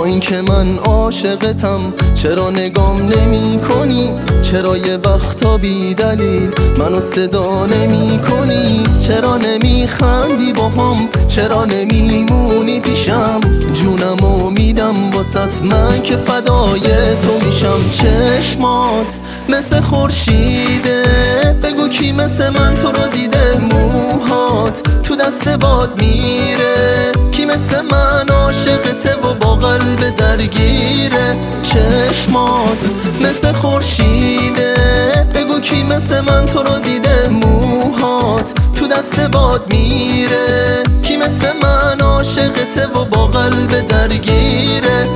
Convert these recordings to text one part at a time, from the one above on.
اینکه من عاشقتم چرا نگام نمی کنی؟ چرا یه وقتا بی دلیل منو صدا نمی کنی؟ چرا نمی خندی با هم؟ چرا نمیمونی پیشم؟ جونمو میدم واسط، من که فدای تو میشم. چشمات مثل خورشیده، بگو کی مثل من تو رو دیده؟ موهات تو دست باد میره، کی مثل من عاشقته و با قلب درگیره؟ چشمات مثل خورشیده، بگو کی مثل من تو رو دیده؟ موهات تو دست باد میره، کی مثل من عاشقته و با قلب درگیره؟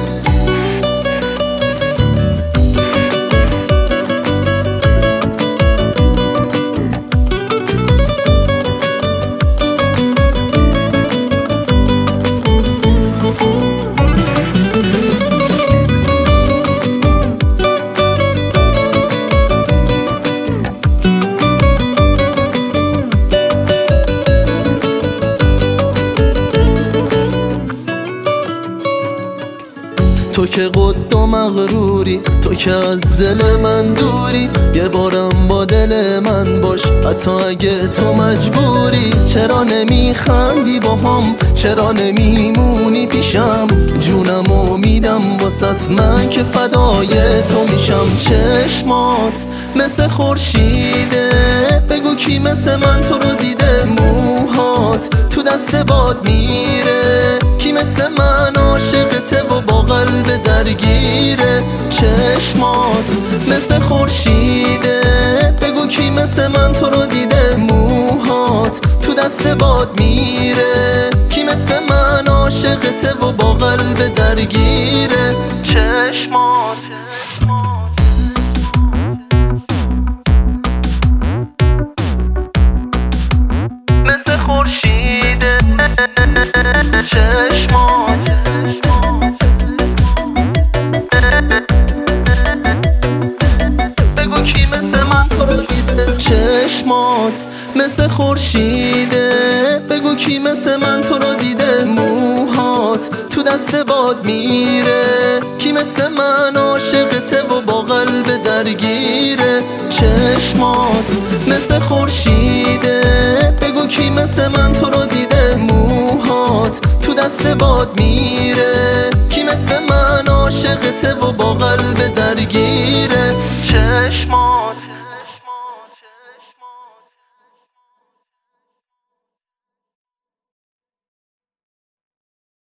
تو که قد و مغروری، تو که از دل من دوری، یه بارم با دل من باش حتی اگه تو مجبوری. چرا نمیخندی با هم؟ چرا نمیمونی پیشم؟ جونمو میدم واسط، من که فدای تو میشم. چشمات مثل خورشیده، بگو کی مثل من تو رو دیده؟ موهات تو دست باد میره، کی مثل من عاشقته و با قلب درگیره؟ چشمات مثل خورشیده، بگو کی مثل من تو رو دیده؟ موهات تو دست باد میره، کی مثل من عاشقته و با قلب درگیره؟ چشمات مثل خورشیده، چشمات بگو کی مثل من تو رو دیده؟ چشمات مثل خورشیده، بگو کی مثل من تو رو دیده؟ موهات تو دست باد میره، کی مثل من عاشقته و با قلب درگیره؟ چشمات مثل خورشیده، بگو کی مثل من تو رو دیده؟ موهات تو دست باد میره، کی مثل من عاشقته و با قلب درگیره؟ چشمات